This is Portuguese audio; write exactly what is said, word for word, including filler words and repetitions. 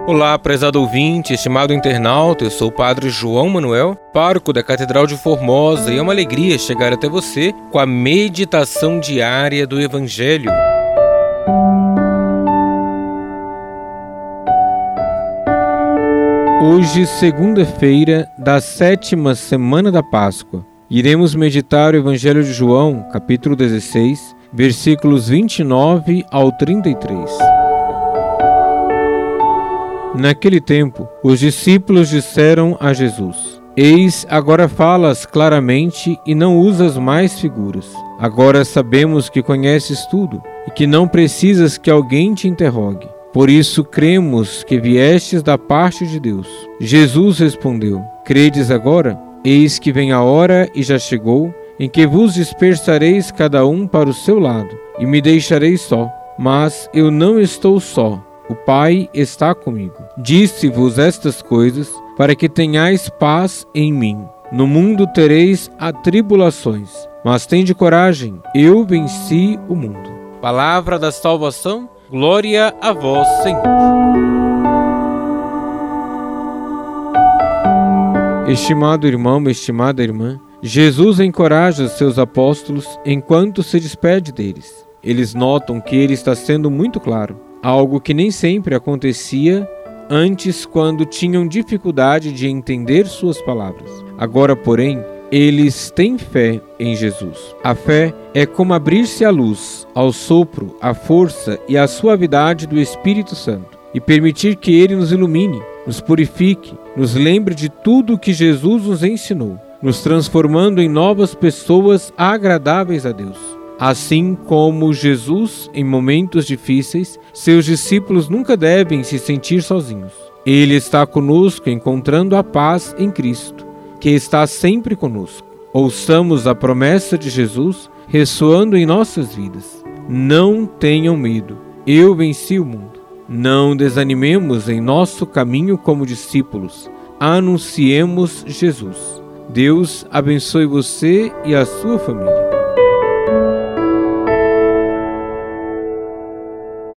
Olá, prezado ouvinte, estimado internauta, eu sou o Padre João Manuel, pároco da Catedral de Formosa, e é uma alegria chegar até você com a meditação diária do Evangelho. Hoje, segunda-feira da sétima semana da Páscoa, iremos meditar o Evangelho de João, capítulo dezesseis, versículos vinte e nove ao trinta e três. Naquele tempo, os discípulos disseram a Jesus: Eis, agora falas claramente e não usas mais figuras. Agora sabemos que conheces tudo e que não precisas que alguém te interrogue. Por isso cremos que viestes da parte de Deus. Jesus respondeu: Credes agora? Eis que vem a hora e já chegou, em que vos dispersareis cada um para o seu lado, e me deixareis só. Mas eu não estou só. O Pai está comigo. Disse-vos estas coisas para que tenhais paz em mim. No mundo tereis atribulações, mas tende coragem, eu venci o mundo. Palavra da salvação, glória a vós, Senhor. Estimado irmão, estimada irmã, Jesus encoraja seus apóstolos enquanto se despede deles. Eles notam que ele está sendo muito claro, algo que nem sempre acontecia antes quando tinham dificuldade de entender suas palavras. Agora, porém, eles têm fé em Jesus. A fé é como abrir-se à luz, ao sopro, à força e à suavidade do Espírito Santo e permitir que ele nos ilumine, nos purifique, nos lembre de tudo o que Jesus nos ensinou, nos transformando em novas pessoas agradáveis a Deus. Assim como Jesus, em momentos difíceis, seus discípulos nunca devem se sentir sozinhos. Ele está conosco encontrando a paz em Cristo, que está sempre conosco. Ouçamos a promessa de Jesus ressoando em nossas vidas. Não tenham medo, eu venci o mundo. Não desanimemos em nosso caminho como discípulos. Anunciemos Jesus. Deus abençoe você e a sua família.